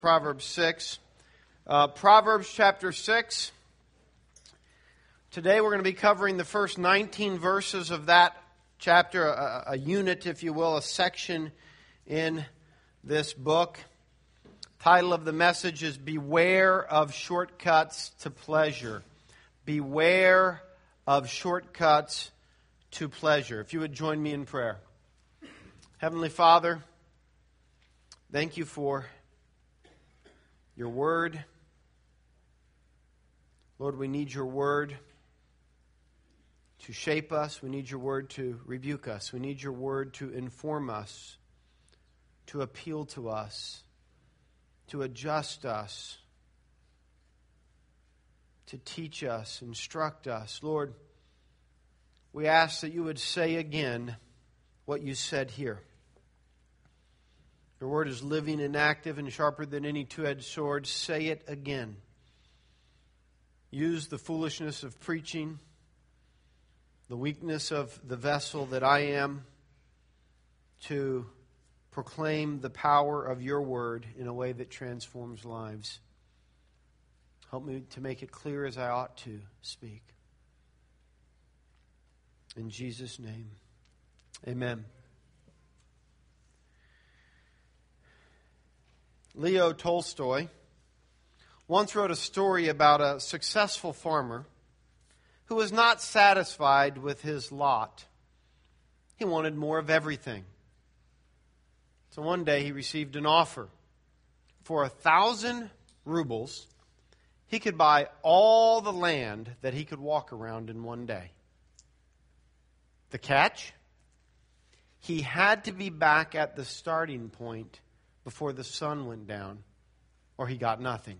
Proverbs 6. Proverbs chapter 6. Today we're going to be covering the first 19 verses of that chapter, a unit, if you will, a section in this book. Title of the message is Beware of Shortcuts to Pleasure. Beware of shortcuts to pleasure. If you would join me in prayer. Heavenly Father, thank you for your word. Lord, we need your word to shape us. We need your word to rebuke us. We need your word to inform us, to appeal to us, to adjust us, to teach us, instruct us. Lord, we ask that you would say again what you said here. Your word is living and active and sharper than any two-edged sword. Say it again. Use the foolishness of preaching, the weakness of the vessel that I am, to proclaim the power of your word in a way that transforms lives. Help me to make it clear as I ought to speak. In Jesus' name, amen. Leo Tolstoy once wrote a story about a successful farmer who was not satisfied with his lot. He wanted more of everything. So one day he received an offer. For 1,000 rubles, he could buy all the land that he could walk around in one day. The catch? He had to be back at the starting point before the sun went down, or he got nothing.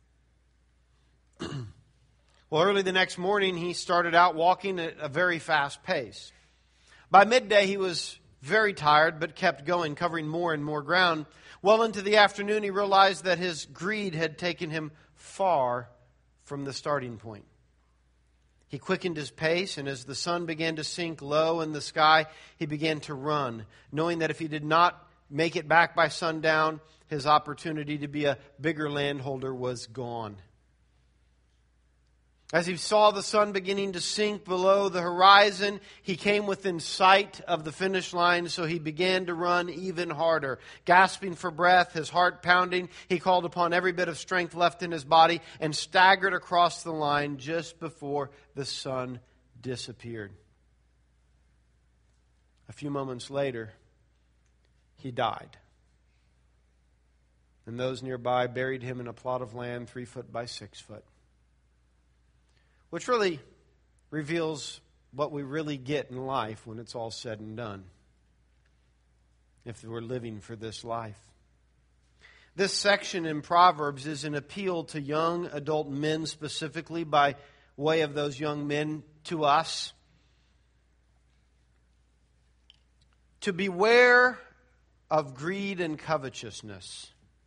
Well, early the next morning, he started out walking at a very fast pace. By midday, he was very tired, but kept going, covering more and more ground. Well into the afternoon, he realized that his greed had taken him far from the starting point. He quickened his pace, and as the sun began to sink low in the sky, he began to run, knowing that if he did not make it back by sundown, his opportunity to be a bigger landholder was gone. As he saw the sun beginning to sink below the horizon, he came within sight of the finish line, so he began to run even harder. Gasping for breath, his heart pounding, he called upon every bit of strength left in his body and staggered across the line just before the sun disappeared. A few moments later, he died. And those nearby buried him in a plot of land 3 foot by 6 foot. Which really reveals what we really get in life when it's all said and done, if we're living for this life. This section in Proverbs is an appeal to young adult men specifically, by way of those young men to us, to beware of greed and covetousness.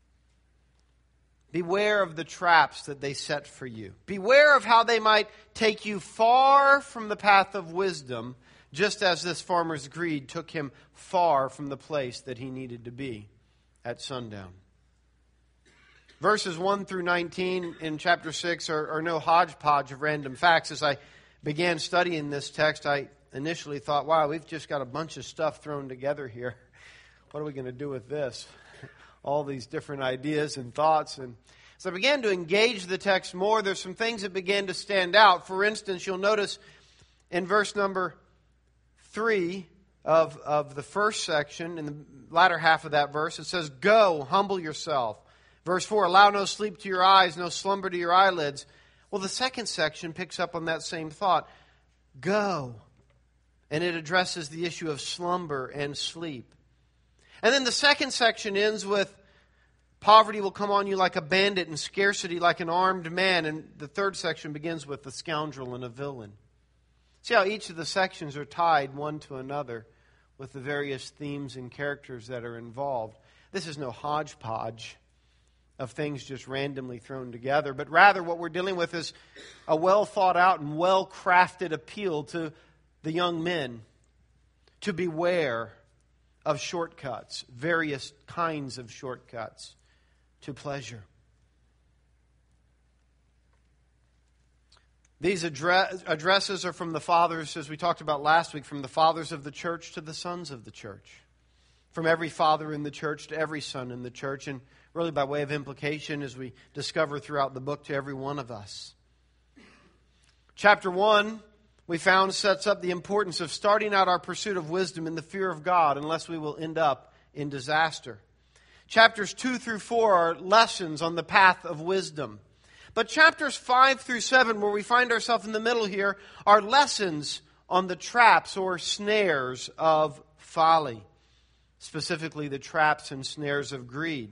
Beware of the traps that they set for you. Beware of how they might take you far from the path of wisdom, just as this farmer's greed took him far from the place that he needed to be at sundown. Verses 1 through 19 in chapter 6 are no hodgepodge of random facts. As I began studying this text, I initially thought, wow, we've just got a bunch of stuff thrown together here. What are we going to do with this? All these different ideas and thoughts. And as I began to engage the text more, there's some things that began to stand out. For instance, you'll notice in verse number 3 of the first section, in the latter half of that verse, it says, "Go, humble yourself." Verse 4, "Allow no sleep to your eyes, no slumber to your eyelids." Well, the second section picks up on that same thought. Go. And it addresses the issue of slumber and sleep. And then the second section ends with, "Poverty will come on you like a bandit, and scarcity like an armed man." And the third section begins with a scoundrel and a villain. See how each of the sections are tied one to another with the various themes and characters that are involved. This is no hodgepodge of things just randomly thrown together, but rather what we're dealing with is a well thought out and well crafted appeal to the young men to beware of shortcuts, various kinds of shortcuts to pleasure. These addresses are from the fathers, as we talked about last week, from the fathers of the church to the sons of the church. From every father in the church to every son in the church, and really by way of implication, as we discover throughout the book, to every one of us. Chapter 1, we found, sets up the importance of starting out our pursuit of wisdom in the fear of God, unless we will end up in disaster. Chapters 2 through 4 are lessons on the path of wisdom. But chapters 5 through 7, where we find ourselves in the middle here, are lessons on the traps or snares of folly. Specifically, the traps and snares of greed.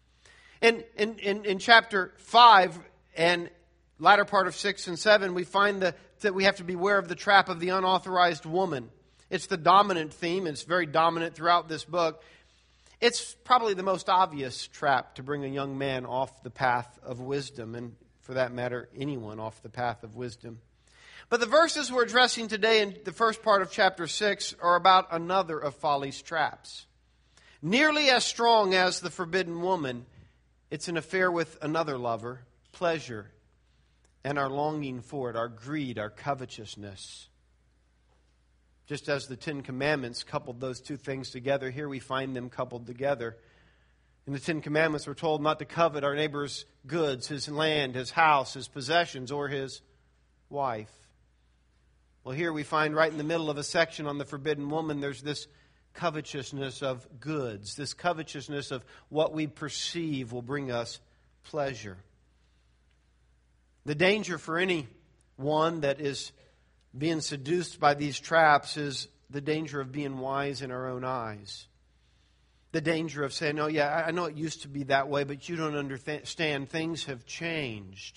In chapter 5 and latter part of 6 and 7, we find that we have to beware of the trap of the unauthorized woman. It's the dominant theme. It's very dominant throughout this book. It's probably the most obvious trap to bring a young man off the path of wisdom, and for that matter, anyone off the path of wisdom. But the verses we're addressing today in the first part of chapter 6 are about another of folly's traps. Nearly as strong as the forbidden woman, it's an affair with another lover, pleasure, and our longing for it, our greed, our covetousness. Just as the Ten Commandments coupled those two things together, here we find them coupled together. In the Ten Commandments, we're told not to covet our neighbor's goods, his land, his house, his possessions, or his wife. Well, here we find right in the middle of a section on the forbidden woman, there's this covetousness of goods, this covetousness of what we perceive will bring us pleasure. The danger for anyone that is being seduced by these traps is the danger of being wise in our own eyes. The danger of saying, oh yeah, I know it used to be that way, but you don't understand. Things have changed.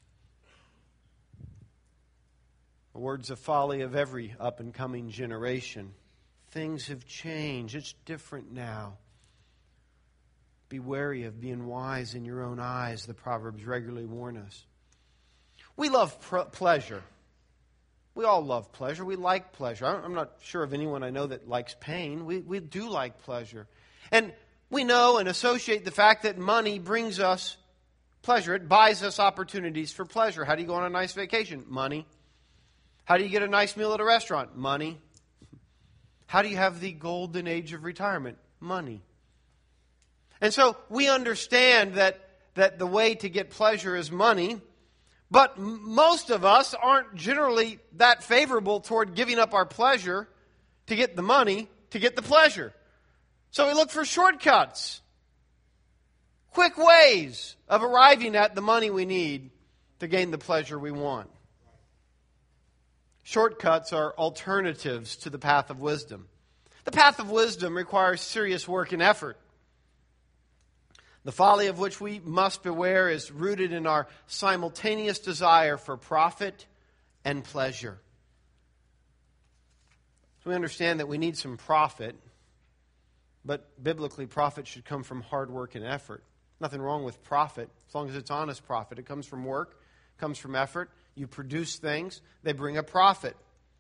The words of folly of every up-and-coming generation. Things have changed. It's different now. Be wary of being wise in your own eyes, the Proverbs regularly warn us. We love pleasure. We all love pleasure. We like pleasure. I'm not sure of anyone I know that likes pain. We do like pleasure. And we know and associate the fact that money brings us pleasure. It buys us opportunities for pleasure. How do you go on a nice vacation? Money. How do you get a nice meal at a restaurant? Money. How do you have the golden age of retirement? Money. And so we understand that the way to get pleasure is money. But most of us aren't generally that favorable toward giving up our pleasure to get the money to get the pleasure. So we look for shortcuts, quick ways of arriving at the money we need to gain the pleasure we want. Shortcuts are alternatives to the path of wisdom. The path of wisdom requires serious work and effort. The folly of which we must beware is rooted in our simultaneous desire for profit and pleasure. So we understand that we need some profit, but biblically profit should come from hard work and effort. Nothing wrong with profit, as long as it's honest profit. It comes from work, comes from effort. You produce things, they bring a profit.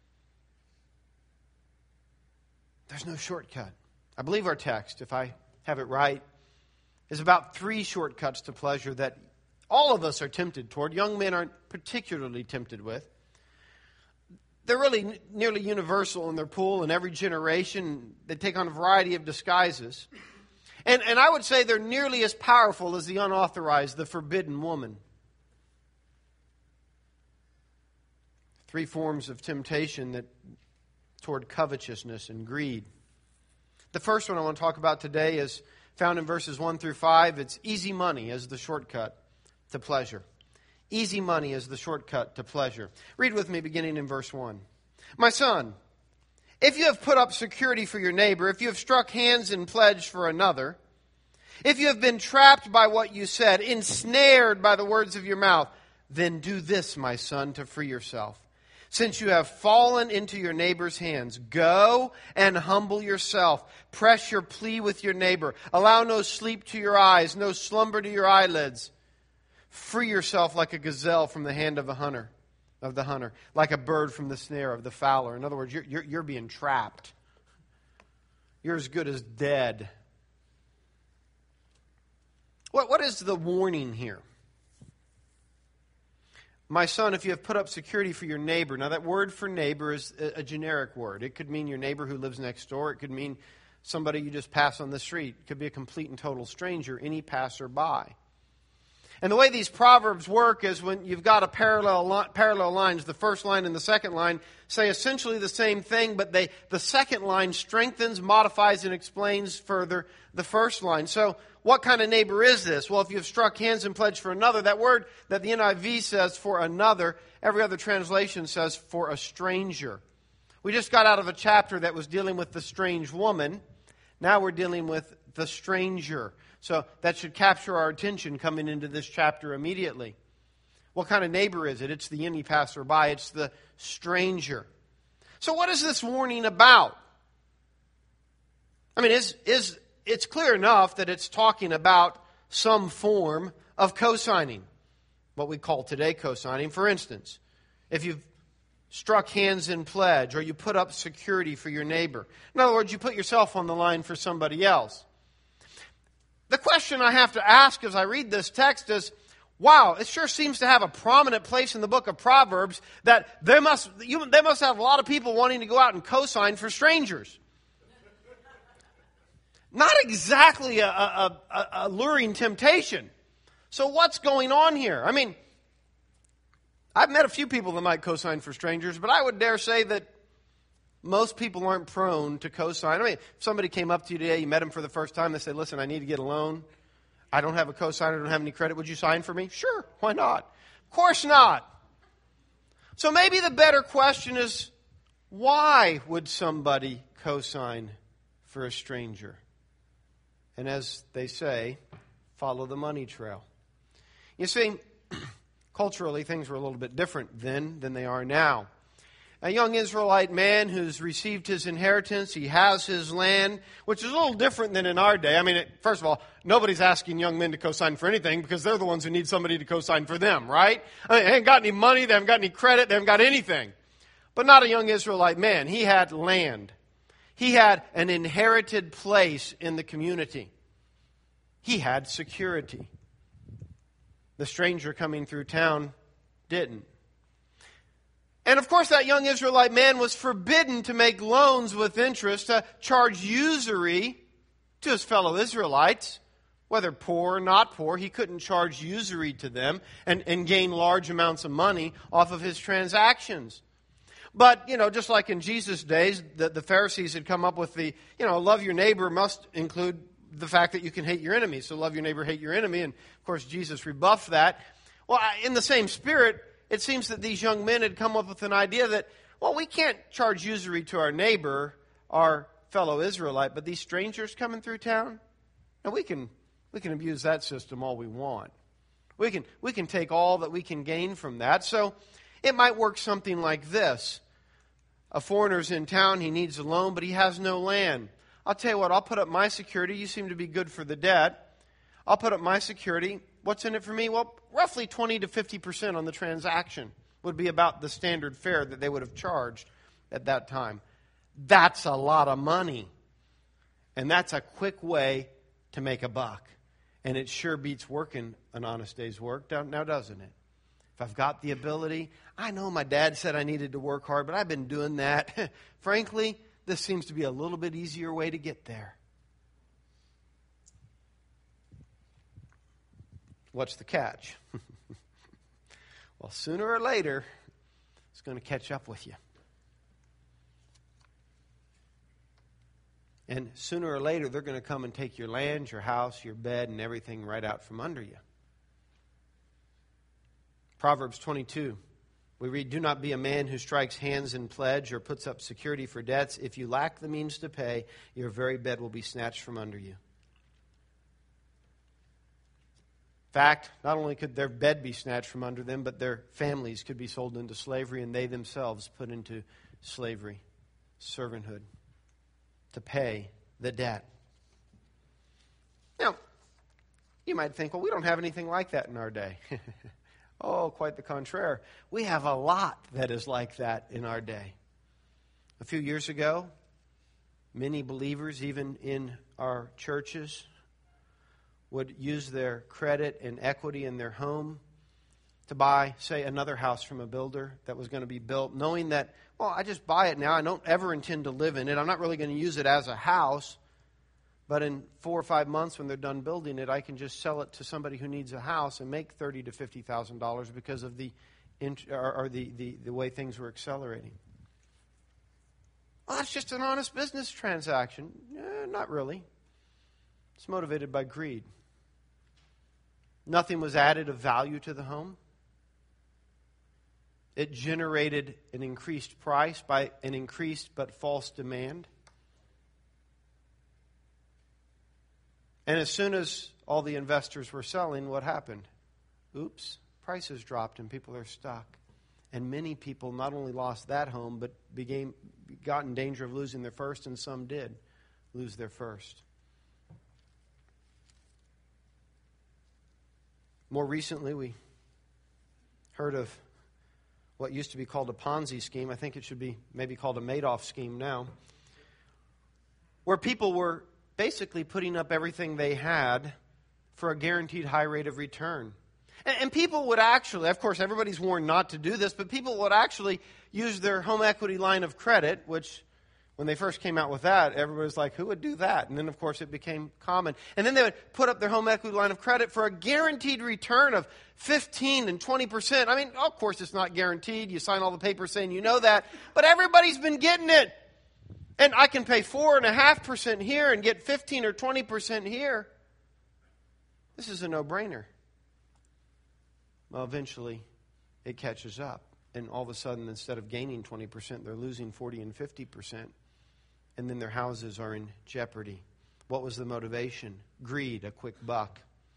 There's no shortcut. I believe our text, if I have it right, is about 3 shortcuts to pleasure that all of us are tempted toward. Young men aren't particularly tempted with. They're really nearly universal in their pull in every generation. They take on a variety of disguises. And I would say they're nearly as powerful as the unauthorized, the forbidden woman. 3 forms of temptation that toward covetousness and greed. The first one I want to talk about today is found in verses 1 through 5. It's easy money as the shortcut to pleasure. Easy money as the shortcut to pleasure. Read with me beginning in verse 1. My son, if you have put up security for your neighbor, if you have struck hands in pledge for another, if you have been trapped by what you said, ensnared by the words of your mouth, then do this, my son, to free yourself. Since you have fallen into your neighbor's hands, go and humble yourself. Press your plea with your neighbor. Allow no sleep to your eyes, no slumber to your eyelids. Free yourself like a gazelle from the hand of the hunter, like a bird from the snare of the fowler. In other words, you're being trapped. You're as good as dead. What is the warning here? My son, if you have put up security for your neighbor. Now, that word for neighbor is a generic word. It could mean your neighbor who lives next door. It could mean somebody you just pass on the street. It could be a complete and total stranger, any passerby. And the way these proverbs work is when you've got a parallel lines, the first line and the second line say essentially the same thing, but the second line strengthens, modifies, and explains further the first line. So what kind of neighbor is this? Well, if you've struck hands and pledged for another, that word that the NIV says for another, every other translation says for a stranger. We just got out of a chapter that was dealing with the strange woman. Now we're dealing with the stranger. So that should capture our attention coming into this chapter immediately. What kind of neighbor is it? It's the any passerby. It's the stranger. So what is this warning about? I mean, it's clear enough that it's talking about some form of co-signing, what we call today co-signing. For instance, if you've struck hands in pledge or you put up security for your neighbor. In other words, you put yourself on the line for somebody else. The question I have to ask as I read this text is, wow, it sure seems to have a prominent place in the book of Proverbs that they must have a lot of people wanting to go out and co-sign for strangers. Not exactly a alluring temptation. So what's going on here? I mean, I've met a few people that might co-sign for strangers, but I would dare say that most people aren't prone to co-sign. I mean, if somebody came up to you today, you met them for the first time, they say, listen, I need to get a loan. I don't have a co-signer, I don't have any credit. Would you sign for me? Sure, why not? Of course not. So maybe the better question is, why would somebody co-sign for a stranger? And as they say, follow the money trail. You see, culturally, things were a little bit different then than they are now. A young Israelite man who's received his inheritance, he has his land, which is a little different than in our day. I mean, first of all, nobody's asking young men to co-sign for anything because they're the ones who need somebody to co-sign for them, right? I mean, they haven't got any money, they haven't got any credit, they haven't got anything. But not a young Israelite man. He had land. He had an inherited place in the community. He had security. The stranger coming through town didn't. And of course, that young Israelite man was forbidden to make loans with interest, to charge usury to his fellow Israelites, whether poor or not poor. He couldn't charge usury to them and gain large amounts of money off of his transactions. But, just like in Jesus' days, the Pharisees had come up with the, love your neighbor must include the fact that you can hate your enemy. So love your neighbor, hate your enemy. And, of course, Jesus rebuffed that. Well, in the same spirit, it seems that these young men had come up with an idea that, well, we can't charge usury to our neighbor, our fellow Israelite, but these strangers coming through town, and we can abuse that system all we want. We can take all that we can gain from that. So it might work something like this. A foreigner's in town, he needs a loan, but he has no land. I'll tell you what, I'll put up my security. You seem to be good for the debt. I'll put up my security. What's in it for me? Well, roughly 20 to 50% on the transaction would be about the standard fare that they would have charged at that time. That's a lot of money. And that's a quick way to make a buck. And it sure beats working an honest day's work, now doesn't it? If I've got the ability, I know my dad said I needed to work hard, but I've been doing that. Frankly, this seems to be a little bit easier way to get there. What's the catch? Well, sooner or later, it's going to catch up with you. And sooner or later, they're going to come and take your land, your house, your bed, and everything right out from under you. Proverbs 22, we read, do not be a man who strikes hands in pledge or puts up security for debts. If you lack the means to pay, your very bed will be snatched from under you. In fact, not only could their bed be snatched from under them, but their families could be sold into slavery and they themselves put into slavery, servanthood, to pay the debt. Now, you might think, well, we don't have anything like that in our day. Oh, quite the contrary. We have a lot that is like that in our day. A few years ago, many believers, even in our churches, would use their credit and equity in their home to buy, say, another house from a builder that was going to be built, knowing that, well, I just buy it now. I don't ever intend to live in it. I'm not really going to use it as a house. But in 4 or 5 months when they're done building it, I can just sell it to somebody who needs a house and make $30,000 to $50,000 because of the way things were accelerating. Well, that's just an honest business transaction. Not really. It's motivated by greed. Nothing was added of value to the home. It generated an increased price by an increased but false demand. And as soon as all the investors were selling, what happened? Oops, prices dropped and people are stuck. And many people not only lost that home, but got in danger of losing their first, and some did lose their first. More recently, we heard of what used to be called a Ponzi scheme. I think it should be maybe called a Madoff scheme now, where people were basically putting up everything they had for a guaranteed high rate of return. And people would actually, of course, everybody's warned not to do this, but people would actually use their home equity line of credit, which when they first came out with that, everybody was like, who would do that? And then, of course, it became common. And then they would put up their home equity line of credit for a guaranteed return of 15 and 20%. I mean, of course, it's not guaranteed. You sign all the papers saying you know that, but everybody's been getting it. And I can pay 4.5% here and get 15 or 20% here. This is a no-brainer. Well, eventually it catches up. And all of a sudden, instead of gaining 20%, they're losing 40 and 50%. And then their houses are in jeopardy. What was the motivation? Greed, a quick buck.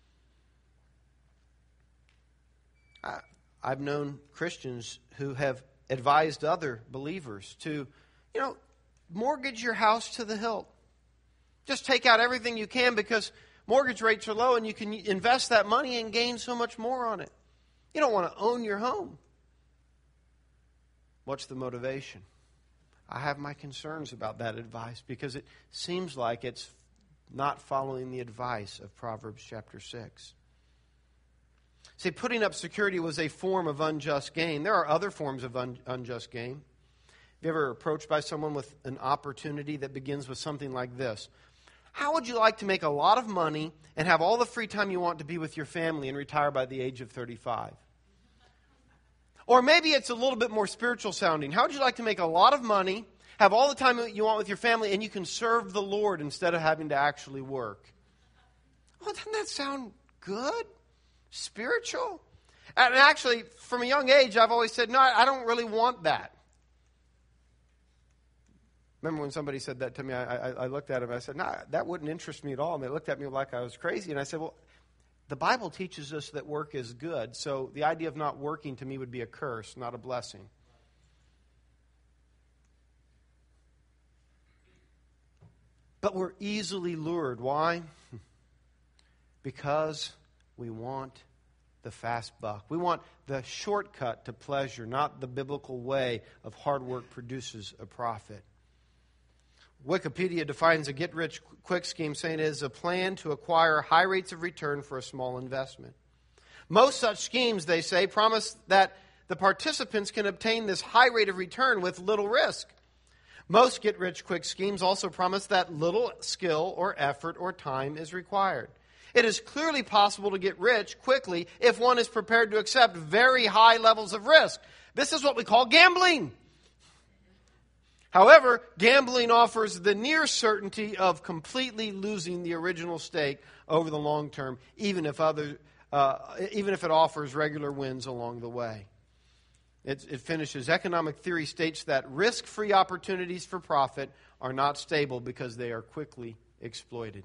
I've known Christians who have advised other believers to, mortgage your house to the hilt. Just take out everything you can because mortgage rates are low and you can invest that money and gain so much more on it. You don't want to own your home. What's the motivation? I have my concerns about that advice because it seems like it's not following the advice of Proverbs chapter 6. See, putting up security was a form of unjust gain. There are other forms of unjust gain. Have you ever approached by someone with an opportunity that begins with something like this? How would you like to make a lot of money and have all the free time you want to be with your family and retire by the age of 35? Or maybe it's a little bit more spiritual sounding. How would you like to make a lot of money, have all the time you want with your family, and you can serve the Lord instead of having to actually work? Well, doesn't that sound good? Spiritual? And actually, from a young age, I've always said, no, I don't really want that. Remember when somebody said that to me, I looked at him and I said, no, that wouldn't interest me at all. And they looked at me like I was crazy. And I said, well, the Bible teaches us that work is good. So the idea of not working to me would be a curse, not a blessing. But we're easily lured. Why? Because we want the fast buck. We want the shortcut to pleasure, not the biblical way of hard work produces a profit. Wikipedia defines a get-rich-quick scheme saying it is a plan to acquire high rates of return for a small investment. Most such schemes, they say, promise that the participants can obtain this high rate of return with little risk. Most get-rich-quick schemes also promise that little skill or effort or time is required. It is clearly possible to get rich quickly if one is prepared to accept very high levels of risk. This is what we call gambling. However, gambling offers the near certainty of completely losing the original stake over the long term, even if it offers regular wins along the way. It finishes. Economic theory states that risk-free opportunities for profit are not stable because they are quickly exploited.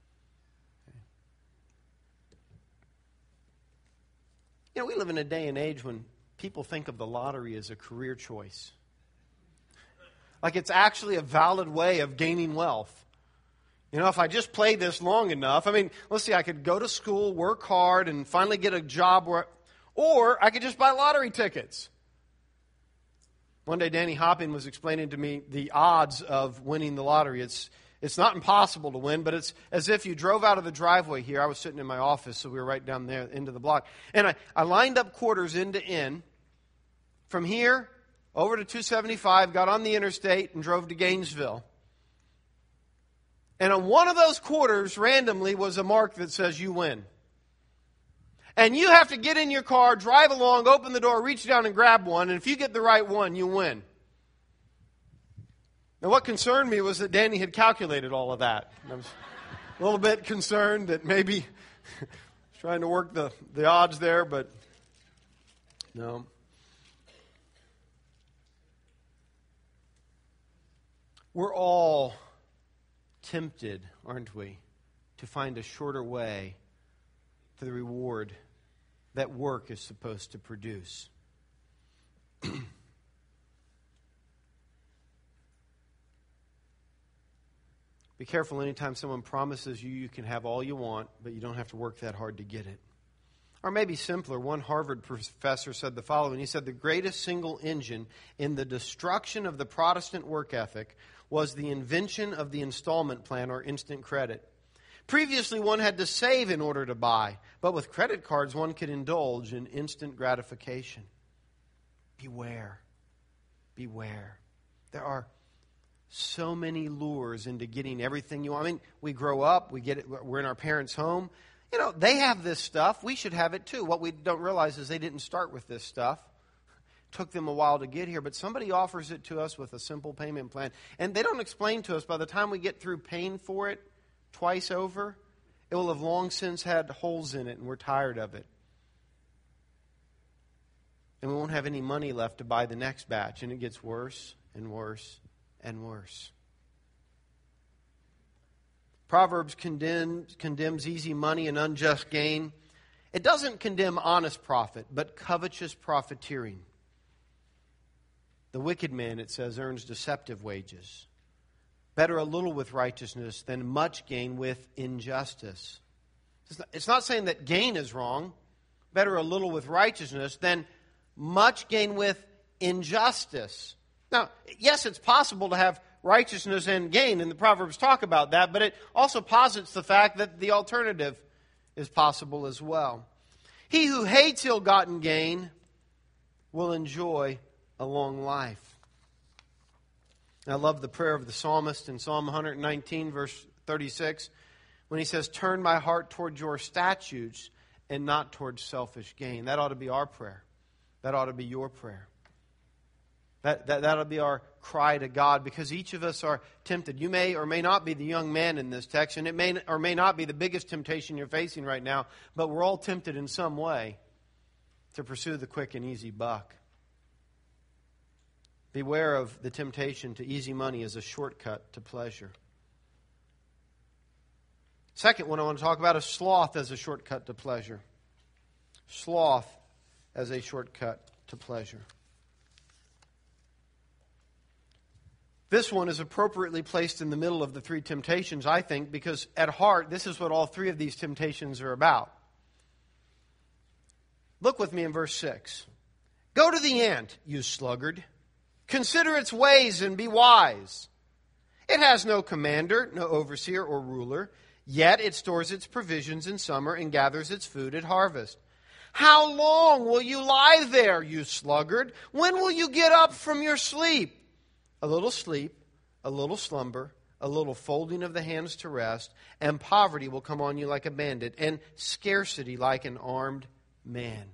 We live in a day and age when people think of the lottery as a career choice. Like it's actually a valid way of gaining wealth. If I just play this long enough, let's see, I could go to school, work hard, and finally get a job or I could just buy lottery tickets. One day, Danny Hopping was explaining to me the odds of winning the lottery. It's It's not impossible to win, but it's as if you drove out of the driveway here. I was sitting in my office, so we were right down there into the block. And I lined up quarters end to end from here over to 275, got on the interstate, and drove to Gainesville. And on one of those quarters, randomly, was a mark that says you win. And you have to get in your car, drive along, open the door, reach down and grab one, and if you get the right one, you win. Now, what concerned me was that Danny had calculated all of that. I was a little bit concerned that maybe trying to work the odds there, but no. We're all tempted, aren't we, to find a shorter way to the reward that work is supposed to produce. Be careful anytime someone promises you can have all you want, but you don't have to work that hard to get it. Or maybe simpler, one Harvard professor said the following. He said, the greatest single engine in the destruction of the Protestant work ethic was the invention of the installment plan or instant credit. Previously, one had to save in order to buy, but with credit cards, one could indulge in instant gratification. Beware. Beware. There are so many lures into getting everything you want. I mean, we grow up, we're in our parents' home. You know, they have this stuff. We should have it too. What we don't realize is they didn't start with this stuff. It took them a while to get here, but somebody offers it to us with a simple payment plan. And they don't explain to us by the time we get through paying for it twice over, it will have long since had holes in it and we're tired of it. And we won't have any money left to buy the next batch, and it gets worse and worse and worse. Proverbs condemns easy money and unjust gain. It doesn't condemn honest profit, but covetous profiteering. The wicked man, it says, earns deceptive wages. Better a little with righteousness than much gain with injustice. It's not saying that gain is wrong. Better a little with righteousness than much gain with injustice. Now, yes, it's possible to have righteousness and gain, and the Proverbs talk about that, but it also posits the fact that the alternative is possible as well. He who hates ill-gotten gain will enjoy a long life. I love the prayer of the psalmist in Psalm 119, verse 36, when he says, turn my heart toward your statutes and not toward selfish gain. That ought to be our prayer. That ought to be your prayer. That ought to be our cry to God, because each of us are tempted. You may or may not be the young man in this text, and it may or may not be the biggest temptation you're facing right now, but we're all tempted in some way to pursue the quick and easy buck. Beware of the temptation to easy money as a shortcut to pleasure. Second one I want to talk about is sloth as a shortcut to pleasure. Sloth as a shortcut to pleasure. This one is appropriately placed in the middle of the three temptations, I think, because at heart, this is what all three of these temptations are about. Look with me in verse 6. Go to the ant, you sluggard. Consider its ways and be wise. It has no commander, no overseer or ruler, yet it stores its provisions in summer and gathers its food at harvest. How long will you lie there, you sluggard? When will you get up from your sleep? A little sleep, a little slumber, a little folding of the hands to rest, and poverty will come on you like a bandit, and scarcity like an armed man.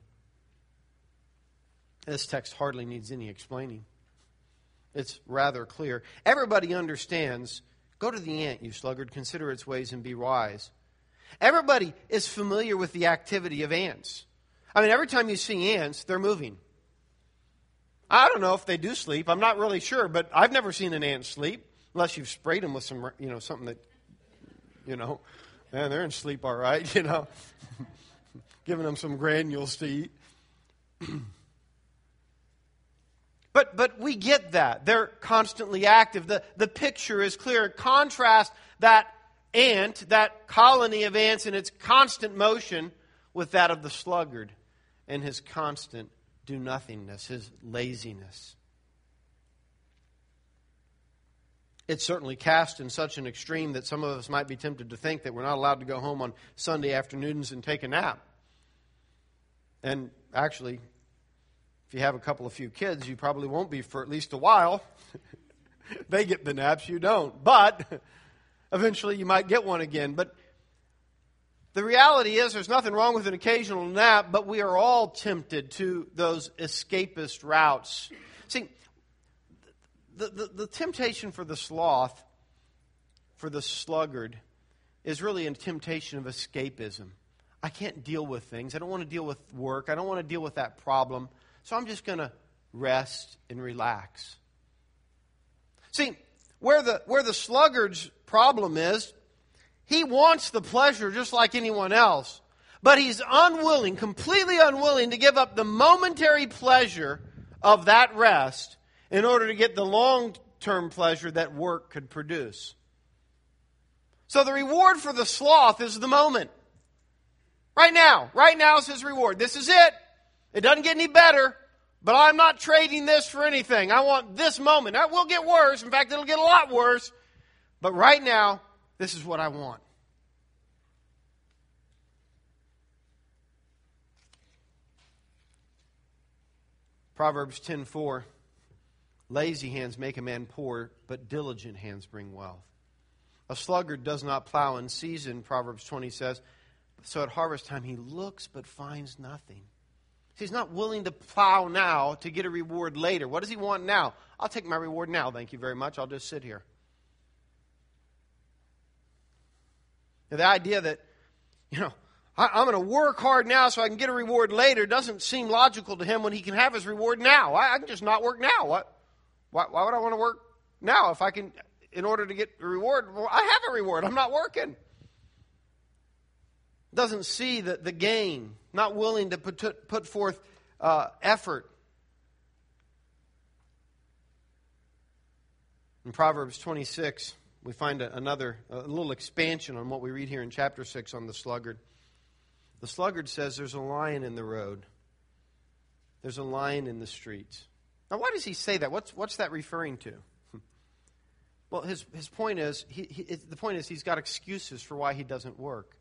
This text hardly needs any explaining. It's rather clear. Everybody understands, go to the ant, you sluggard, consider its ways and be wise. Everybody is familiar with the activity of ants. I mean, every time you see ants, they're moving. I don't know if they do sleep. I'm not really sure, but I've never seen an ant sleep unless you've sprayed them with some, something that, man, they're in sleep all right, giving them some granules to eat. But we get that. They're constantly active. The picture is clear. Contrast that ant, that colony of ants in its constant motion with that of the sluggard and his constant do-nothingness, his laziness. It's certainly cast in such an extreme that some of us might be tempted to think that we're not allowed to go home on Sunday afternoons and take a nap. And actually, if you have a few kids, you probably won't be for at least a while. They get the naps, you don't. But eventually you might get one again. But the reality is there's nothing wrong with an occasional nap, but we are all tempted to those escapist routes. See, the temptation for the sloth, for the sluggard, is really a temptation of escapism. I can't deal with things. I don't want to deal with work. I don't want to deal with that problem. So I'm just going to rest and relax. See, where the sluggard's problem is, he wants the pleasure just like anyone else. But he's unwilling, completely unwilling to give up the momentary pleasure of that rest in order to get the long-term pleasure that work could produce. So the reward for the sloth is the moment. Right now is his reward. This is it. It doesn't get any better, but I'm not trading this for anything. I want this moment. That will get worse. In fact, it'll get a lot worse. But right now, this is what I want. Proverbs 10:4, lazy hands make a man poor, but diligent hands bring wealth. A sluggard does not plow in season, Proverbs 20 says, so at harvest time he looks but finds nothing. He's not willing to plow now to get a reward later. What does he want now? I'll take my reward now, thank you very much. I'll just sit here. Now, the idea that, I'm going to work hard now so I can get a reward later doesn't seem logical to him when he can have his reward now. I can just not work now. Why would I want to work now if I can, in order to get a reward? Well, I have a reward. I'm not working. Doesn't see the gain, not willing to put forth effort. In Proverbs 26, we find a little expansion on what we read here in chapter 6 on the sluggard. The sluggard says there's a lion in the road. There's a lion in the streets. Now, why does he say that? What's that referring to? Well, his point is, the point is he's got excuses for why he doesn't work.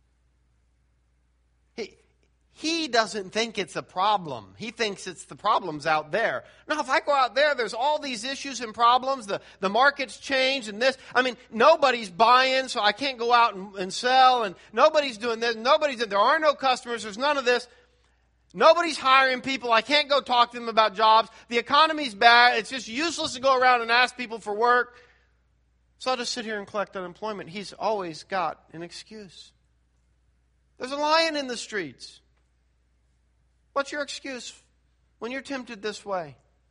He doesn't think it's a problem. He thinks it's the problems out there. Now, if I go out there, there's all these issues and problems. The market's changed and this. Nobody's buying, so I can't go out and sell. And nobody's doing this. There are no customers. There's none of this. Nobody's hiring people. I can't go talk to them about jobs. The economy's bad. It's just useless to go around and ask people for work. So I'll just sit here and collect unemployment. He's always got an excuse. There's a lion in the streets. What's your excuse when you're tempted this way?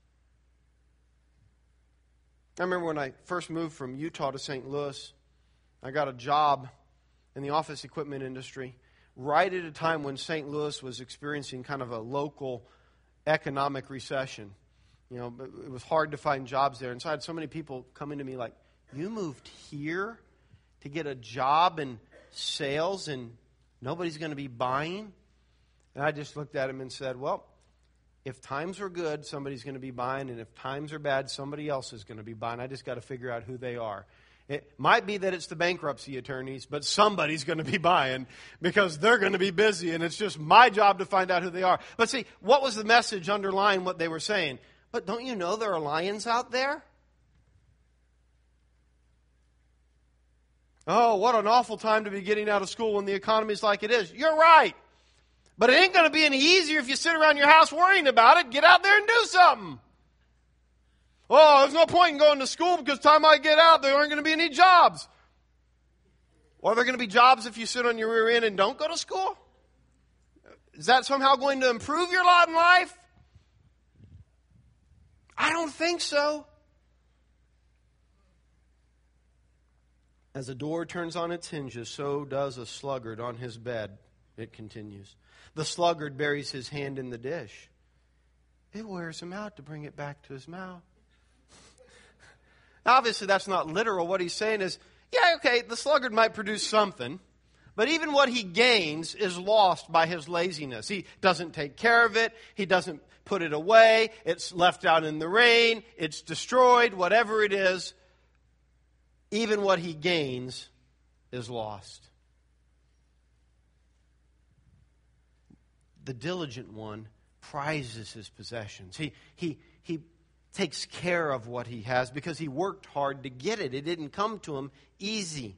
I remember when I first moved from Utah to St. Louis, I got a job in the office equipment industry right at a time when St. Louis was experiencing kind of a local economic recession. It was hard to find jobs there. And so I had so many people coming to me like, you moved here to get a job in sales and nobody's going to be buying? And I just looked at him and said, well, if times are good, somebody's going to be buying, and if times are bad, somebody else is going to be buying. I just got to figure out who they are. It might be that it's the bankruptcy attorneys, but somebody's going to be buying because they're going to be busy, and it's just my job to find out who they are. But see, what was the message underlying what they were saying? But don't you know there are lions out there? Oh, what an awful time to be getting out of school when the economy's like it is. You're right. But it ain't going to be any easier if you sit around your house worrying about it. Get out there and do something. Oh, there's no point in going to school because the time I get out, there aren't going to be any jobs. Or are there going to be jobs if you sit on your rear end and don't go to school? Is that somehow going to improve your lot in life? I don't think so. As a door turns on its hinges, so does a sluggard on his bed, it continues. The sluggard buries his hand in the dish. It wears him out to bring it back to his mouth. Obviously, that's not literal. What he's saying is, the sluggard might produce something, but even what he gains is lost by his laziness. He doesn't take care of it. He doesn't put it away. It's left out in the rain. It's destroyed, whatever it is. even what he gains is lost. The diligent one prizes his possessions. He takes care of what he has because he worked hard to get it. It didn't come to him easy.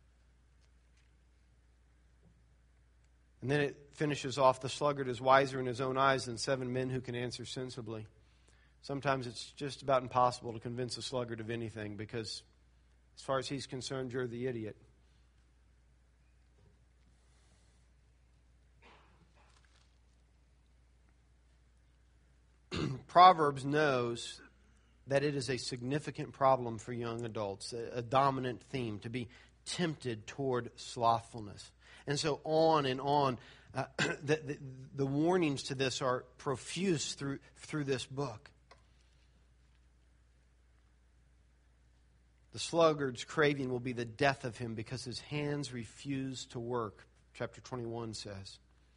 And then it finishes off, the sluggard is wiser in his own eyes than 7 men who can answer sensibly. Sometimes it's just about impossible to convince a sluggard of anything because as far as he's concerned, you're the idiot. Proverbs knows that it is a significant problem for young adults, a dominant theme, to be tempted toward slothfulness. And so on and on. The warnings to this are profuse through this book. The sluggard's craving will be the death of him because his hands refuse to work, chapter 21 says.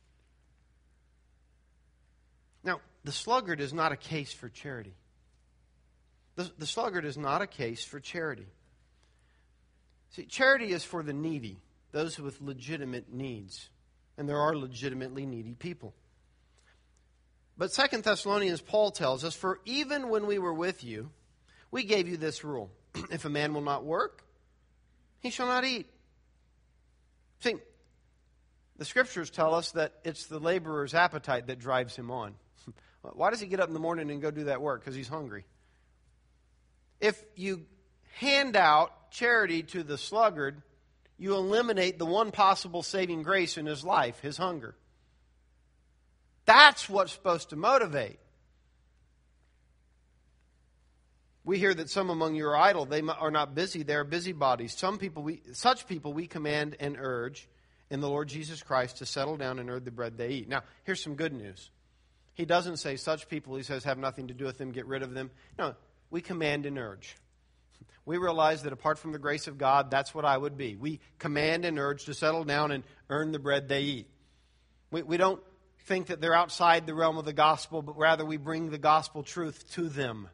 Now, the sluggard is not a case for charity. The sluggard is not a case for charity. See, charity is for the needy, those with legitimate needs. And there are legitimately needy people. But 2 Thessalonians, Paul tells us, for even when we were with you, we gave you this rule. If a man will not work, he shall not eat. See, the Scriptures tell us that it's the laborer's appetite that drives him on. Why does he get up in the morning and go do that work? Because he's hungry. If you hand out charity to the sluggard, you eliminate the one possible saving grace in his life, his hunger. That's what's supposed to motivate. We hear that some among you are idle. They are not busy. They are busybodies. Such people we command and urge in the Lord Jesus Christ to settle down and earn the bread they eat. Now, here's some good news. He doesn't say such people, he says, have nothing to do with them, get rid of them. No, we command and urge. We realize that apart from the grace of God, that's what I would be. We command and urge to settle down and earn the bread they eat. We don't think that they're outside the realm of the gospel, but rather we bring the gospel truth to them.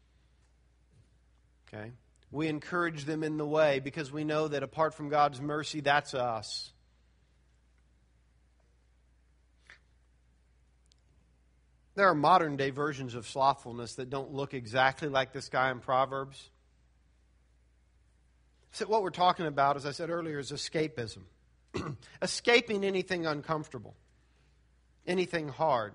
Okay? We encourage them in the way because we know that apart from God's mercy, that's us. There are modern day versions of slothfulness that don't look exactly like this guy in Proverbs. So what we're talking about, as I said earlier, is escapism. Escaping anything uncomfortable, anything hard.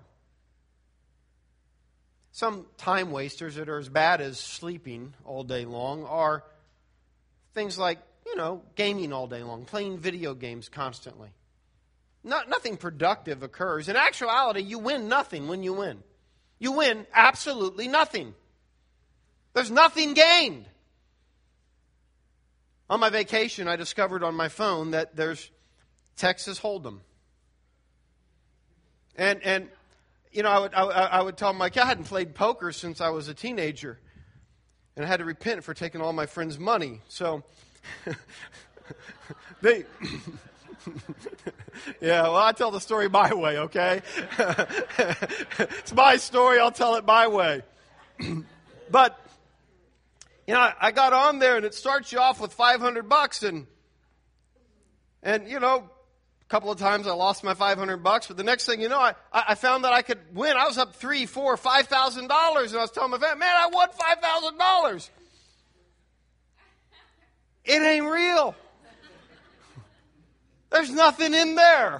Some time wasters that are as bad as sleeping all day long are things like, gaming all day long, playing video games constantly. Nothing productive occurs. In actuality, you win nothing when you win. You win absolutely nothing. There's nothing gained. On my vacation, I discovered on my phone that there's Texas Hold'em. And I would tell Mike, I hadn't played poker since I was a teenager. And I had to repent for taking all my friends' money. So, yeah, well, I tell the story my way, okay? It's my story, I'll tell it my way. But, I got on there and it starts you off with $500 and a couple of times I lost my $500, but the next thing you know, I found that I could win. I was up $3,000, $4,000, $5,000, and I was telling my family, man, I won $5,000. It ain't real. There's nothing in there.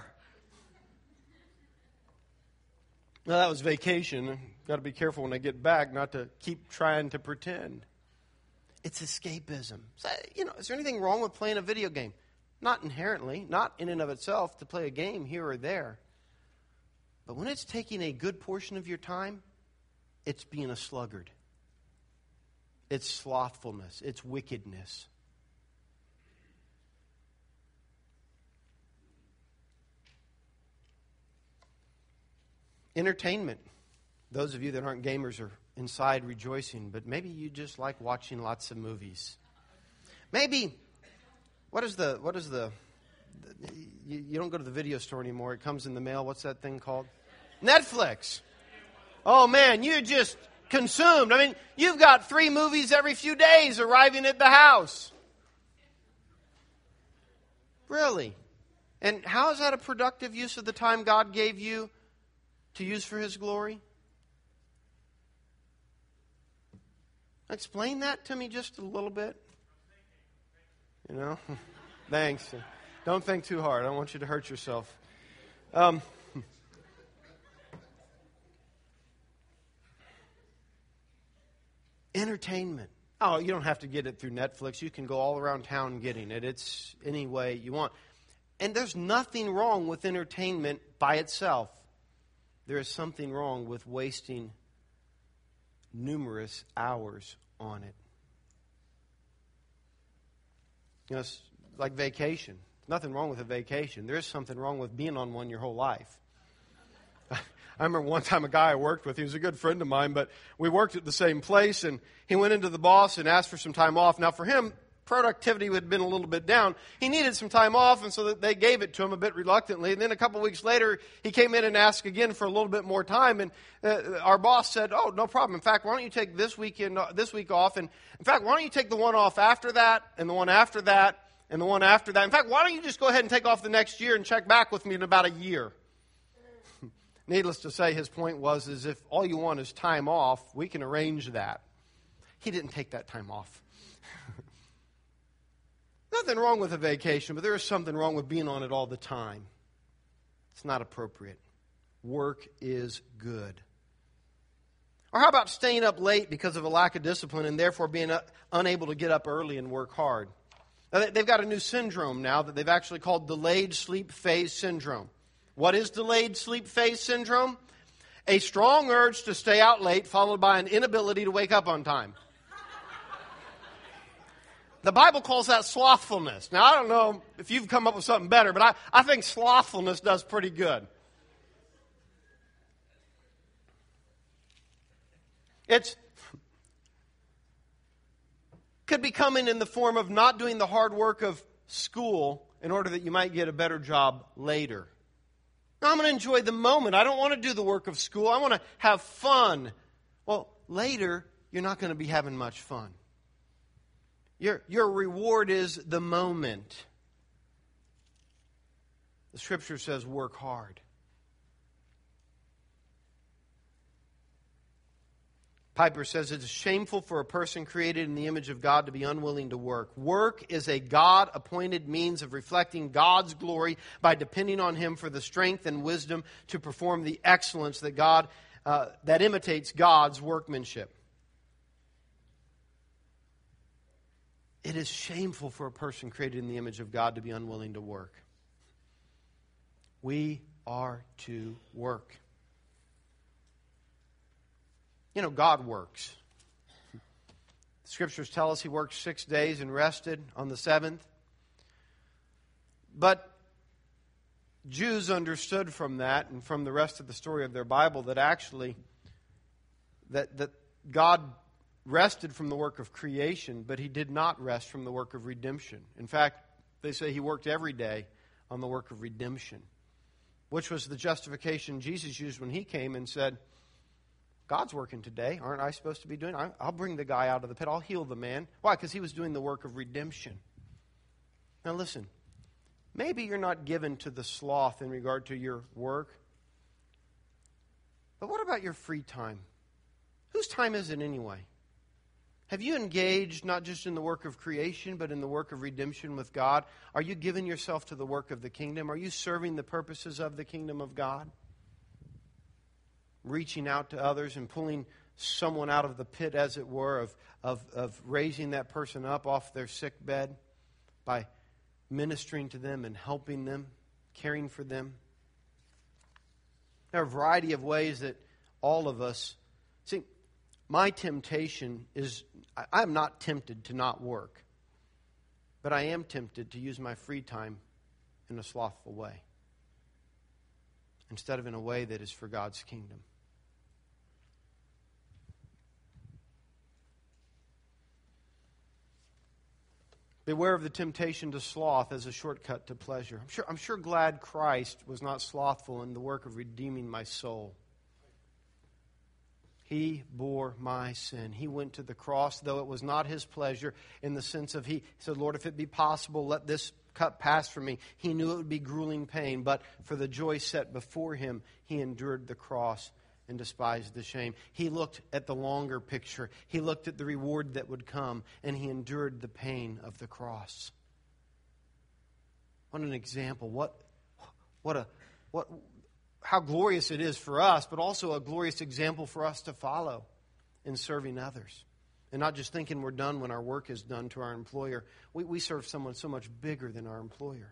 Well, that was vacation. Got to be careful when I get back not to keep trying to pretend. It's escapism. So, is there anything wrong with playing a video game? Not inherently, not in and of itself to play a game here or there. But when it's taking a good portion of your time, it's being a sluggard. It's slothfulness. It's wickedness. Entertainment. Those of you that aren't gamers are inside rejoicing, but maybe you just like watching lots of movies. Maybe, you don't go to the video store anymore. It comes in the mail. What's that thing called? Netflix. Oh man, you're just consumed. I mean, you've got 3 movies every few days arriving at the house. Really? And how is that a productive use of the time God gave you to use for His glory? Explain that to me just a little bit. You know? Thanks. Don't think too hard. I don't want you to hurt yourself. Entertainment. Oh, you don't have to get it through Netflix. You can go all around town getting it. It's any way you want. And there's nothing wrong with entertainment by itself. There is something wrong with wasting numerous hours on it. You know, it's like vacation. Nothing wrong with a vacation. There is something wrong with being on one your whole life. I remember one time a guy I worked with, he was a good friend of mine, but we worked at the same place, and he went into the boss and asked for some time off. Now for him, productivity had been a little bit down. He needed some time off, and so they gave it to him a bit reluctantly. And then a couple of weeks later, he came in and asked again for a little bit more time, and our boss said, "Oh, no problem. In fact, why don't you take this week off, and in fact, why don't you take the one off after that, and the one after that, and the one after that. In fact, why don't you just go ahead and take off the next year and check back with me in about a year?" Needless to say, his point was, is if all you want is time off, we can arrange that. He didn't take that time off. Nothing wrong with a vacation, but there is something wrong with being on it all the time. It's not appropriate. Work is good. Or how about staying up late because of a lack of discipline and therefore being unable to get up early and work hard? Now, they've got a new syndrome now that they've actually called delayed sleep phase syndrome. What is delayed sleep phase syndrome? A strong urge to stay out late followed by an inability to wake up on time. The Bible calls that slothfulness. Now, I don't know if you've come up with something better, but I think slothfulness does pretty good. Could be coming in the form of not doing the hard work of school in order that you might get a better job later. Now, I'm going to enjoy the moment. I don't want to do the work of school. I want to have fun. Well, later, you're not going to be having much fun. Your reward is the moment. The Scripture says work hard. Piper says it's shameful for a person created in the image of God to be unwilling to work. Work is a God-appointed means of reflecting God's glory by depending on Him for the strength and wisdom to perform the excellence that imitates God's workmanship. It is shameful for a person created in the image of God to be unwilling to work. We are to work. You know, God works. The Scriptures tell us He worked 6 days and rested on the seventh. But Jews understood from that and from the rest of the story of their Bible that actually that God rested from the work of creation, but He did not rest from the work of redemption. In fact, they say He worked every day on the work of redemption, which was the justification Jesus used when He came and said, God's working today. Aren't I supposed to be doing it? I'll bring the guy out of the pit. I'll heal the man. Why? Because He was doing the work of redemption. Now listen, maybe you're not given to the sloth in regard to your work, but what about your free time? Whose time is it anyway? Have you engaged not just in the work of creation, but in the work of redemption with God? Are you giving yourself to the work of the kingdom? Are you serving the purposes of the kingdom of God? Reaching out to others and pulling someone out of the pit, as it were, of raising that person up off their sick bed by ministering to them and helping them, caring for them. There are a variety of ways that all of us... See, my temptation is, I'm not tempted to not work, but I am tempted to use my free time in a slothful way instead of in a way that is for God's kingdom. Beware of the temptation to sloth as a shortcut to pleasure. I'm sure glad Christ was not slothful in the work of redeeming my soul. He bore my sin. He went to the cross, though it was not His pleasure, in the sense of He said, Lord, if it be possible, let this cup passed from me. He knew it would be grueling pain, but for the joy set before him, he endured the cross and despised the shame. He looked at the longer picture. He looked at the reward that would come, and he endured the pain of the cross. What an example. How glorious it is for us, but also a glorious example for us to follow in serving others. And not just thinking we're done when our work is done to our employer. We serve someone so much bigger than our employer.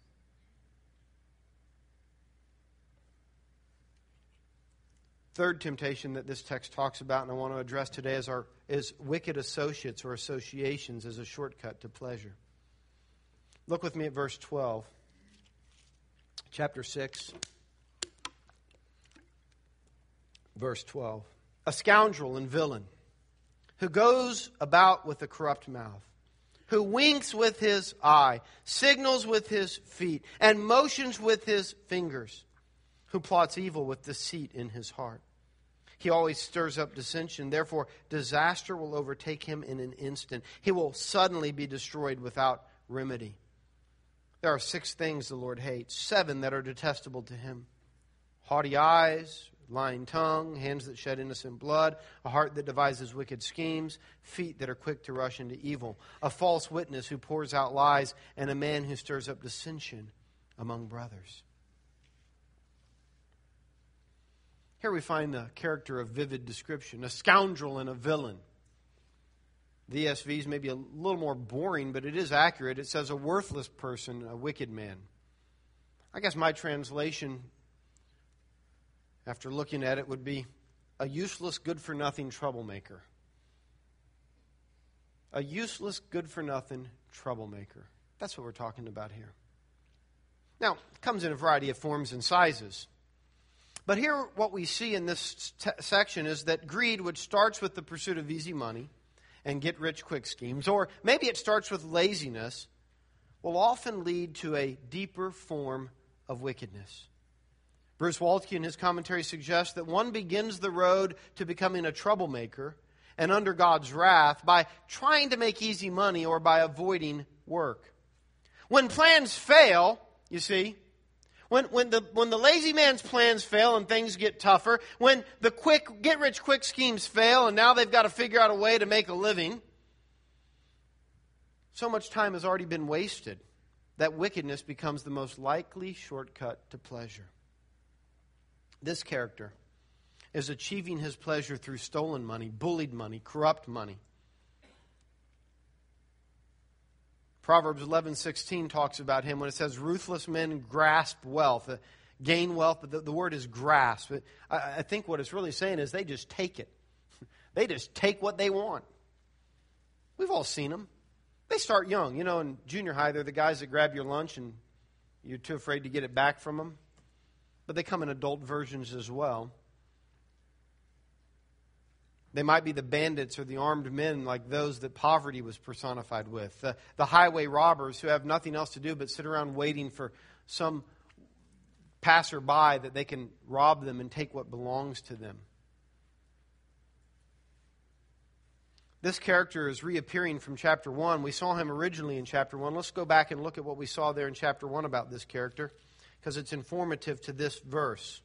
Third temptation that this text talks about, and I want to address today, is wicked associates or associations as a shortcut to pleasure. Look with me at verse 12. Chapter 6. Verse 12. A scoundrel and villain who goes about with a corrupt mouth, who winks with his eye, signals with his feet, and motions with his fingers, who plots evil with deceit in his heart. He always stirs up dissension. Therefore, disaster will overtake him in an instant. He will suddenly be destroyed without remedy. There are 6 things the Lord hates, 7 that are detestable to him: haughty eyes, lying tongue, hands that shed innocent blood, a heart that devises wicked schemes, feet that are quick to rush into evil, a false witness who pours out lies, and a man who stirs up dissension among brothers. Here we find the character of vivid description, a scoundrel and a villain. The ESV is maybe a little more boring, but it is accurate. It says a worthless person, a wicked man. I guess my translation, after looking at it, would be a useless, good-for-nothing troublemaker. A useless, good-for-nothing troublemaker. That's what we're talking about here. Now, it comes in a variety of forms and sizes. But here what we see in this section is that greed, which starts with the pursuit of easy money and get-rich-quick schemes, or maybe it starts with laziness, will often lead to a deeper form of wickedness. Bruce Waltke in his commentary suggests that one begins the road to becoming a troublemaker and under God's wrath by trying to make easy money or by avoiding work. When plans fail, you see, when the lazy man's plans fail and things get tougher, when the get-rich-quick schemes fail and now they've got to figure out a way to make a living, so much time has already been wasted that wickedness becomes the most likely shortcut to pleasure. This character is achieving his pleasure through stolen money, bullied money, corrupt money. Proverbs 11:16 talks about him when it says, ruthless men grasp wealth, gain wealth, but the word is grasp. I think what it's really saying is they just take it. They just take what they want. We've all seen them. They start young. You know, in junior high, they're the guys that grab your lunch and you're too afraid to get it back from them. But they come in adult versions as well. They might be the bandits or the armed men like those that poverty was personified with. The highway robbers who have nothing else to do but sit around waiting for some passerby that they can rob them and take what belongs to them. This character is reappearing from chapter 1. We saw him originally in chapter 1. Let's go back and look at what we saw there in chapter 1 about this character, because it's informative to this verse.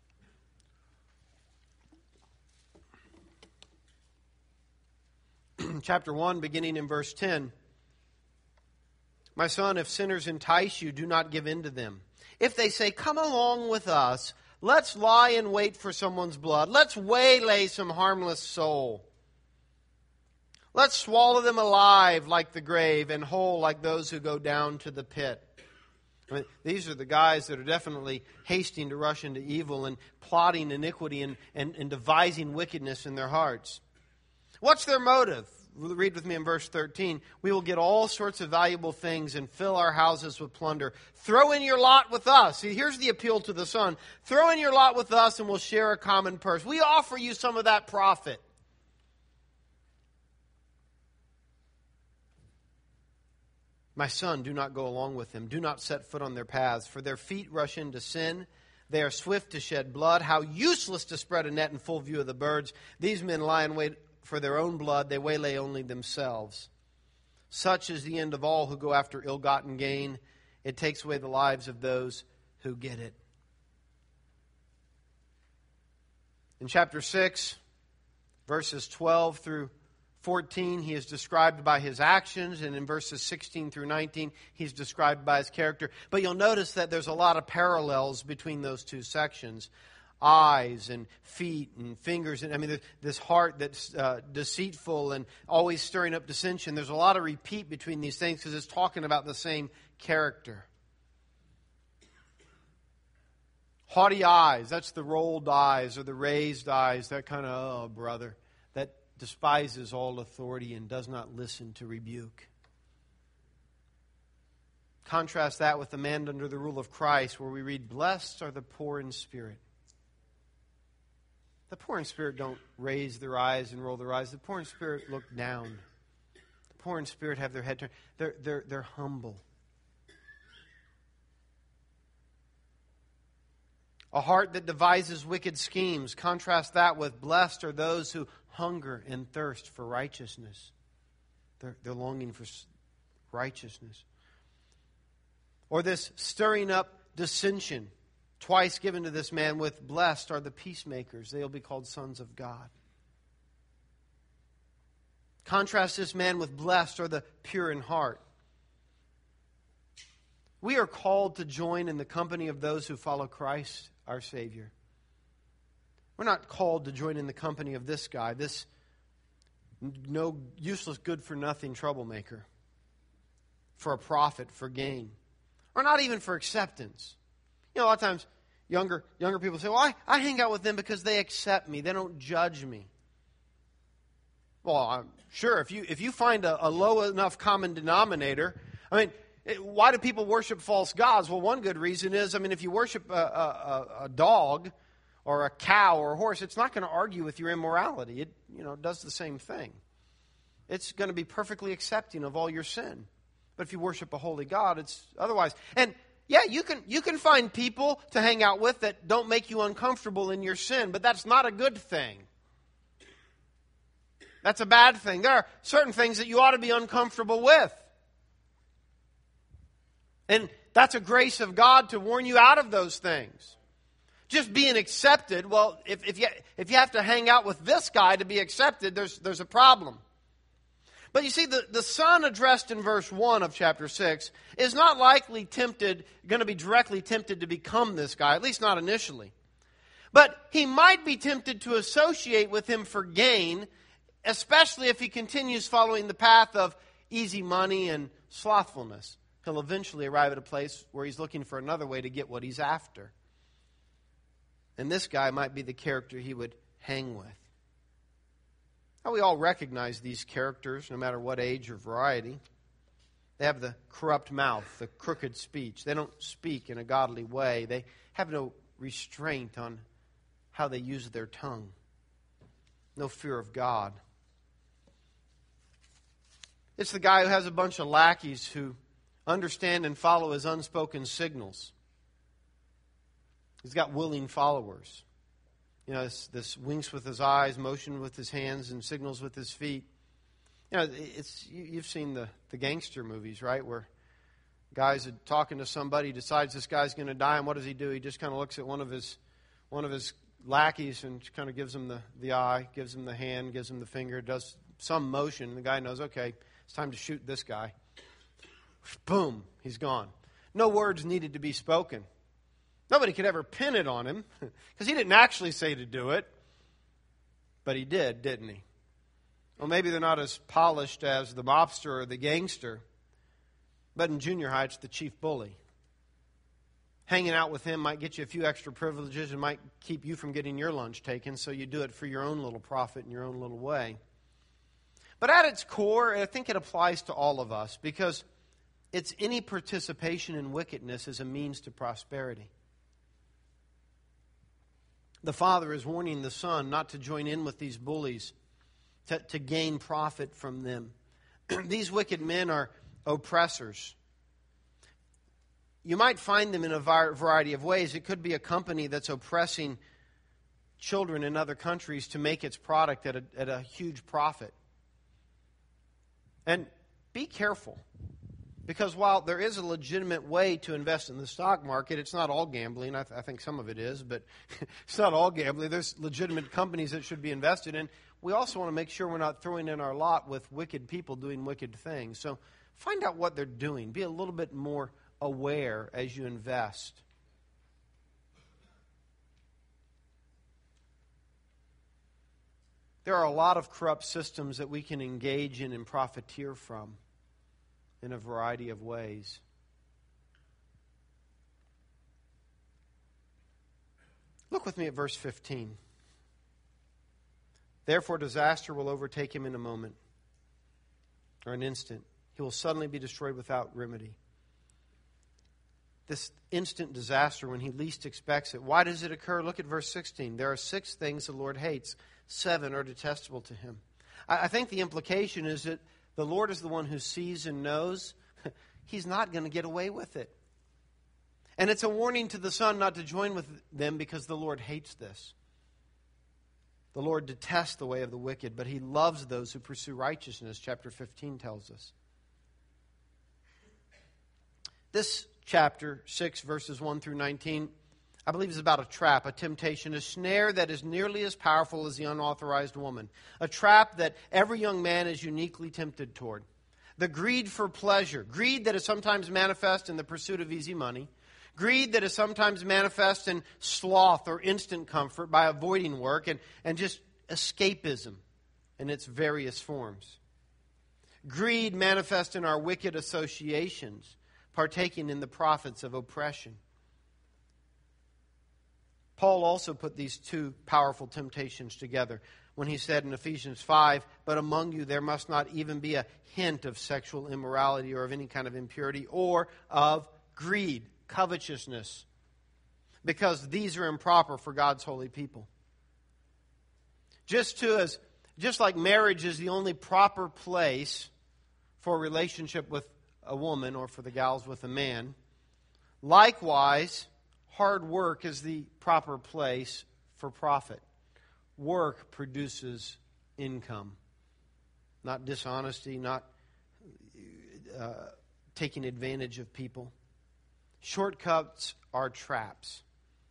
Chapter 1, beginning in verse 10. My son, if sinners entice you, do not give in to them. If they say, come along with us, let's lie in wait for someone's blood. Let's waylay some harmless soul. Let's swallow them alive like the grave and whole like those who go down to the pit. I mean, these are the guys that are definitely hasting to rush into evil and plotting iniquity and devising wickedness in their hearts. What's their motive? Read with me in verse 13. We will get all sorts of valuable things and fill our houses with plunder. Throw in your lot with us. See, here's the appeal to the son. Throw in your lot with us and we'll share a common purse. We offer you some of that profit. My son, do not go along with them. Do not set foot on their paths, for their feet rush into sin. They are swift to shed blood. How useless to spread a net in full view of the birds. These men lie in wait for their own blood. They waylay only themselves. Such is the end of all who go after ill-gotten gain. It takes away the lives of those who get it. In chapter 6, verses 12 through 14, he is described by his actions, and in verses 16 through 19, he's described by his character. But you'll notice that there's a lot of parallels between those two sections. Eyes and feet and fingers, and this heart that's deceitful and always stirring up dissension. There's a lot of repeat between these things because it's talking about the same character. Haughty eyes, that's the rolled eyes or the raised eyes, that kind of, oh brother, that despises all authority and does not listen to rebuke. Contrast that with the man under the rule of Christ, where we read, blessed are the poor in spirit. The poor in spirit don't raise their eyes and roll their eyes. The poor in spirit look down. The poor in spirit have their head turned. They're humble. A heart that devises wicked schemes. Contrast that with blessed are those who hunger and thirst for righteousness. They're longing for righteousness. Or this stirring up dissension. Twice given to this man with blessed are the peacemakers. They will be called sons of God. Contrast this man with blessed are the pure in heart. We are called to join in the company of those who follow Christ, our Savior. We're not called to join in the company of this guy, this no useless, good-for-nothing troublemaker, for a profit, for gain, or not even for acceptance. You know, a lot of times younger people say, well, I hang out with them because they accept me. They don't judge me. Well, I'm sure, if you find a low enough common denominator, why do people worship false gods? Well, one good reason is, if you worship a dog or a cow or a horse, it's not going to argue with your immorality. It does the same thing. It's going to be perfectly accepting of all your sin. But if you worship a holy God, it's otherwise. And yeah, you can find people to hang out with that don't make you uncomfortable in your sin, but that's not a good thing. That's a bad thing. There are certain things that you ought to be uncomfortable with. And that's a grace of God to warn you out of those things. Just being accepted, well, if you have to hang out with this guy to be accepted, there's a problem. But you see, the son addressed in verse 1 of chapter 6 is not likely going to be directly tempted to become this guy, at least not initially. But he might be tempted to associate with him for gain, especially if he continues following the path of easy money and slothfulness. He'll eventually arrive at a place where he's looking for another way to get what he's after. And this guy might be the character he would hang with. Now, we all recognize these characters, no matter what age or variety. They have the corrupt mouth, the crooked speech. They don't speak in a godly way. They have no restraint on how they use their tongue. No fear of God. It's the guy who has a bunch of lackeys who understand and follow his unspoken signals. He's got willing followers. This winks with his eyes, motion with his hands, and signals with his feet. You've seen the gangster movies, right? Where guys are talking to somebody, decides this guy's going to die, and what does he do? He just kind of looks at one of his lackeys and kind of gives him the eye, gives him the hand, gives him the finger, does some motion. The guy knows, okay, it's time to shoot this guy. Boom, he's gone. No words needed to be spoken. Nobody could ever pin it on him because he didn't actually say to do it. But he did, didn't he? Well, maybe they're not as polished as the mobster or the gangster. But in junior high, it's the chief bully. Hanging out with him might get you a few extra privileges and might keep you from getting your lunch taken, so you do it for your own little profit in your own little way. But at its core, I think it applies to all of us because it's any participation in wickedness as a means to prosperity. The father is warning the son not to join in with these bullies, to gain profit from them. These wicked men are oppressors. You might find them in a variety of ways. It could be a company that's oppressing children in other countries to make its product at a huge profit. And be careful. Because while there is a legitimate way to invest in the stock market, it's not all gambling. I think some of it is, but it's not all gambling. There's legitimate companies that should be invested in. We also want to make sure we're not throwing in our lot with wicked people doing wicked things. So find out what they're doing. Be a little bit more aware as you invest. There are a lot of corrupt systems that we can engage in and profiteer from in a variety of ways. Look with me at verse 15. Therefore, disaster will overtake him in a moment, or an instant. He will suddenly be destroyed without remedy. This instant disaster, when he least expects it. Why does it occur? Look at verse 16. There are 6 things the Lord hates. 7 are detestable to him. I think the implication is that the Lord is the one who sees and knows. He's not going to get away with it. And it's a warning to the Son not to join with them because the Lord hates this. The Lord detests the way of the wicked, but He loves those who pursue righteousness, chapter 15 tells us. This chapter 6, verses 1 through 19, I believe is about a trap, a temptation, a snare that is nearly as powerful as the unauthorized woman. A trap that every young man is uniquely tempted toward. The greed for pleasure. Greed that is sometimes manifest in the pursuit of easy money. Greed that is sometimes manifest in sloth or instant comfort by avoiding work and just escapism in its various forms. Greed manifest in our wicked associations, partaking in the profits of oppression. Paul also put these 2 powerful temptations together when he said in Ephesians 5, but among you there must not even be a hint of sexual immorality or of any kind of impurity or of greed, covetousness, because these are improper for God's holy people. Just like marriage is the only proper place for a relationship with a woman or for the gals with a man, likewise, hard work is the proper place for profit. Work produces income, not dishonesty, not taking advantage of people. Shortcuts are traps.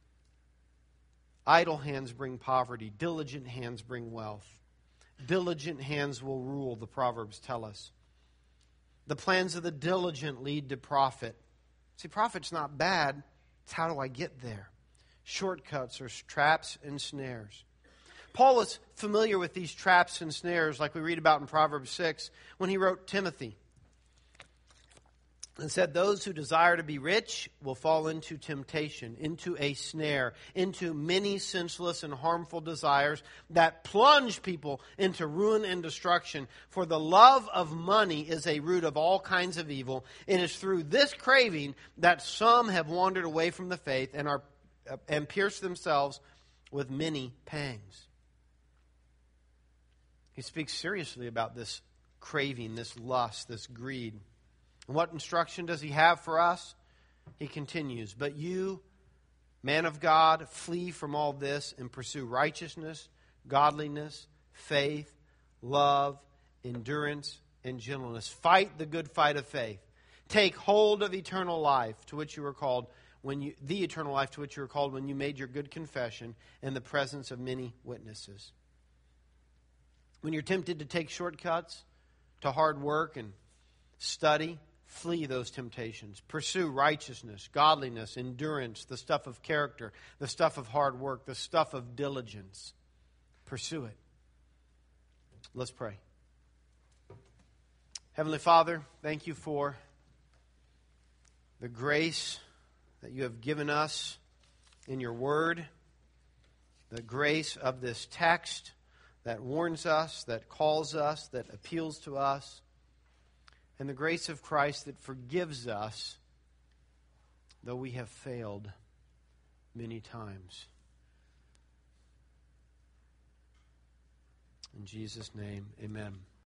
Idle hands bring poverty. Diligent hands bring wealth. Diligent hands will rule, the Proverbs tell us. The plans of the diligent lead to profit. See, profit's not bad. It's how do I get there? Shortcuts are traps and snares. Paul was familiar with these traps and snares like we read about in Proverbs 6 when he wrote Timothy. And said, those who desire to be rich will fall into temptation, into a snare, into many senseless and harmful desires that plunge people into ruin and destruction. For the love of money is a root of all kinds of evil. It is through this craving that some have wandered away from the faith and pierced themselves with many pangs. He speaks seriously about this craving, this lust, this greed. And what instruction does he have for us? He continues, but you, man of God, flee from all this and pursue righteousness, godliness, faith, love, endurance, and gentleness. Fight the good fight of faith. Take hold of eternal life to which you were called when you made your good confession in the presence of many witnesses. When you're tempted to take shortcuts to hard work and study, flee those temptations. Pursue righteousness, godliness, endurance, the stuff of character, the stuff of hard work, the stuff of diligence. Pursue it. Let's pray. Heavenly Father, thank you for the grace that you have given us in your word, the grace of this text that warns us, that calls us, that appeals to us, and the grace of Christ that forgives us, though we have failed many times. In Jesus' name, amen.